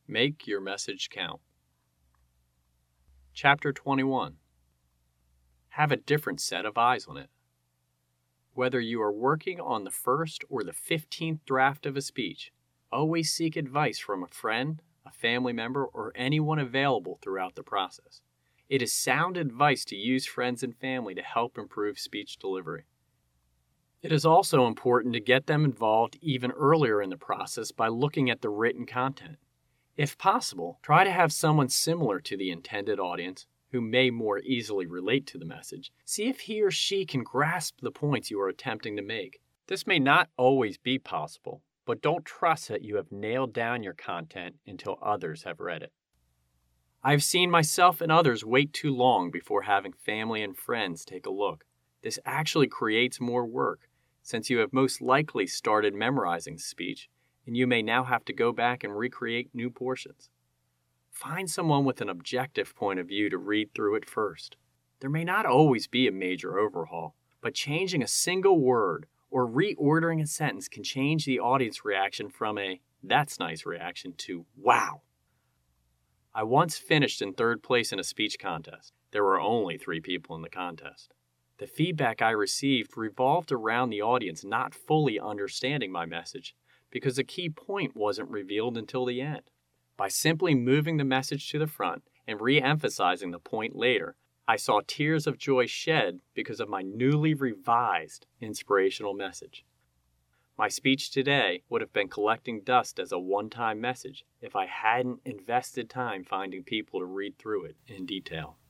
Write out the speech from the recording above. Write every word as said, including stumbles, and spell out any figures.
Make your message count. Chapter twenty-one. Have a different set of eyes on it. Whether you are working on the first or the fifteenth draft of a speech, always seek advice from a friend, a family member, or anyone available throughout the process. It is sound advice to use friends and family to help improve speech delivery. It is also important to get them involved even earlier in the process by looking at the written content. If possible, try to have someone similar to the intended audience, who may more easily relate to the message, see if he or she can grasp the points you are attempting to make. This may not always be possible, but don't trust that you have nailed down your content until others have read it. I've seen myself and others wait too long before having family and friends take a look. This actually creates more work, since you have most likely started memorizing the speech, and you may now have to go back and recreate new portions. Find someone with an objective point of view to read through it first. There may not always be a major overhaul, but changing a single word or reordering a sentence can change the audience reaction from a "that's nice" reaction to "wow." I once finished in third place in a speech contest. There were only three people in the contest. The feedback I received revolved around the audience not fully understanding my message because a key point wasn't revealed until the end. By simply moving the message to the front and re-emphasizing the point later, I saw tears of joy shed because of my newly revised inspirational message. My speech today would have been collecting dust as a one-time message if I hadn't invested time finding people to read through it in detail.